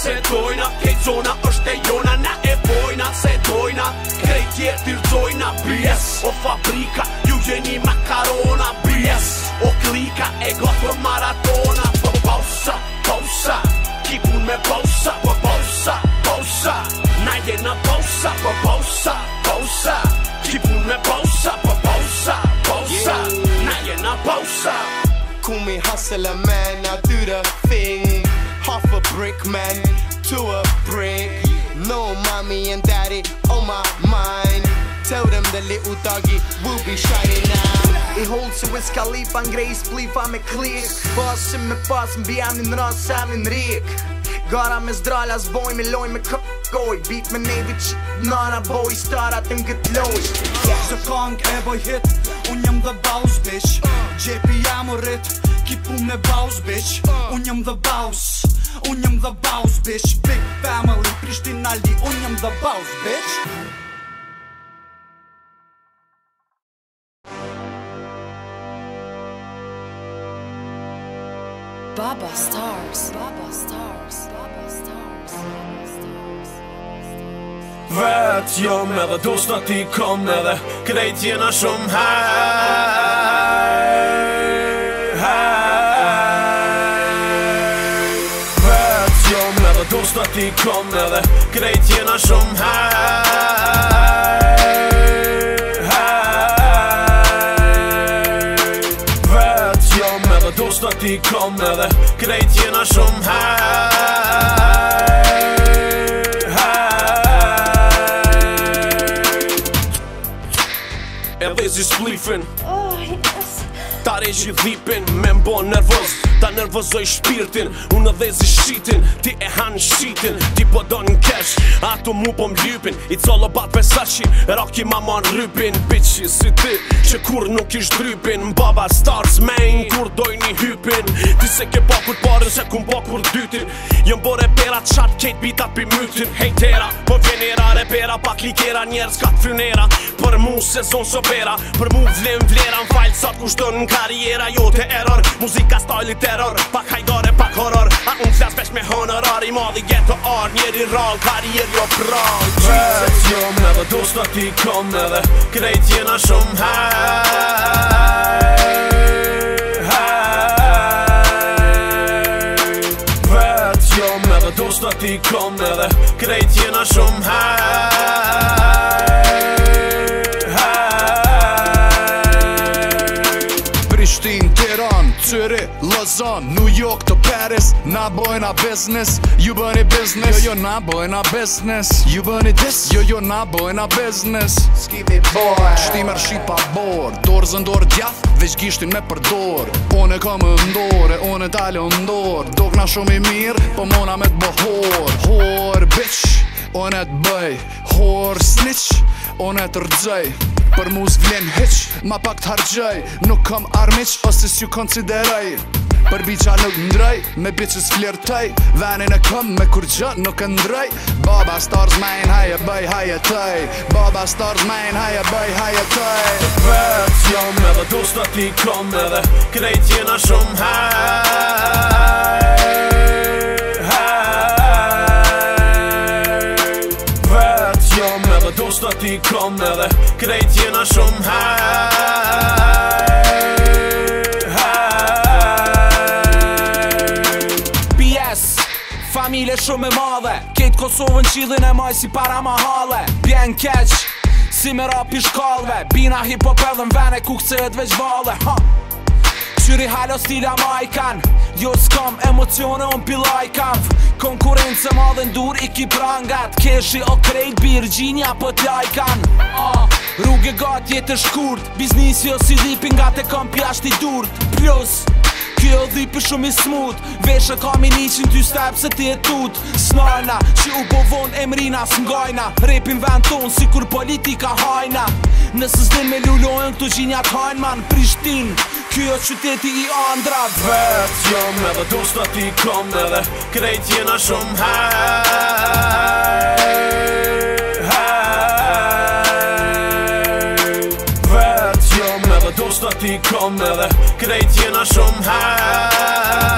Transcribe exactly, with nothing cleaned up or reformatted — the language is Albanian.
se dojna, kejt zona është e jona, na e bojna se dojna, krejt jetë tirëzojna. B S o fabrika, ju jeni makarona. B S o klika, e gotë për maratona. Për pausa, pausa, ki pun me pausa. Për pausa, pausa, na jena pausa. Për pausa, pausa, ki pun me pausa. Për pausa, pausa, na jena pausa. Call me hustler man, I do the thing. Half a brick man to a brick. No mommy and daddy on my mind. Tell them the little doggy will be shining now. I hold se Wiz Khalifa ngrej splifa me klik. Pasim me pas mbi anin ras samin rik. Gara me zdrala zboj me loj me këpkoj. Beat me nevi që nana boj stara të ngët loj. Zë kong e boj hit, unë jëm the boss bitch. Gjepi jam u rrit, ki pun me boss bitch. Unë jëm the boss, unë jëm the boss bitch. Big family, Prishtina li, unë jëm the boss bitch. Baba Stars, Baba Stars, Baba Stars, Baba Stars. Vet jom edhe dosta ti kom edhe krejt jena shumë hej, hej. Vet jom edhe dosta ti kom edhe krejt jena shumë hej, hej. Vet jom edhe dosta ti kom edhe krejt jena shumë hej, hej. Edhe zi splifin Oh, yes. Ta regji dhipin, me mbo nervoz, ta nervozoj shpirtin. Unë edhe zi shqitin, ti e han shqitin. Ti po do n'kesh, ato mu po m'lypin. It's all about pesashi, roki ma mon rypin. Bitchi si ti, që kur nuk ish drypin. Baba Stars main, kur doj një hypin. Ti se ke pa kur parën, se kun pa kur dytin. Jëm bo repera qat, kejt bitat pi mytin. Hejtera, po vjenera, repera, pak likera. Njerës ka t'frynera, për mu sezon sopera. Për mu vlim vlera, m'falj sot kushton në karriera. Jote error, muzika styli terror. Pak hajdare, pak horror. A unë flas vesh me honorar. I madhi ghetto art, njeri rall, karrier jo prall. Vet jom edhe dosta ti kom edhe krejt jena shumë hej, hej. Vet jom edhe dosta ti kom edhe krejt jena shumë hej, hej. Prishtin, Tiran, Zürich, Lausanne, New York to Paris. Na bojna business, ju bëni business. Jo, jo, na bojna business. Ju bëni this, jo, jo, na bojna business. Skipi boy. Shtimer shqit pa bor, dorë zëndor djath, veç gishtin me përdor. One kam ndore, one talë ndor. Dogna shumë i mirë, po mona me t'bohor. Hor, bitch, one t'bëj. Hor, snitch, one t'rëgjëj. Për mu s'vlen hiq, ma pak t'hargjëj. Nuk kam armiq, ose s'ju konsideraj. Për biqa nuk ndrej, me bitches flirtej. Venin e këm me kur gjë nuk e ndrej. Baba Stars main, haje bëj, haje tëj. Baba Stars main, haje bëj, haje tëj. Vet jom edhe dosta ti kom edhe krejt jena shumë hej, hej. Vet jom edhe dosta ti kom edhe krejt jena shumë hej, hej. B S familje shumë e madhe, kejt Kosovën qilin e maj si para mahale. Bjen keq, si me rapi shkallve. Bina hip-hop edhe m'vene ku kësejt veç vale, ha. Qyri halo stila ma i kan, jo s'kam emocione unë pila i kam. Konkurence madhe ndur i ki prangat, keshi o krejt Virginia po t'ja i kan. uh, Rrugë gat jetë shkurt, biznisi o si dhipin nga te kam pjasht i durt. Plus kjo dhipi shumë i smut, veshe kam i niqin ty step se ti e tut. Snarna, që u povon emrina s'ngajna, repin vend ton si kur politika hajna. Nësë s'din me lullojnë këtu gjinjat hajnë man Prishtin, kjo qyteti i andra. Vet jom edhe dosta ti kom edhe krejt jena shumë hej, hej. Vet jom edhe dosta ti kom edhe krejt jena shumë hej.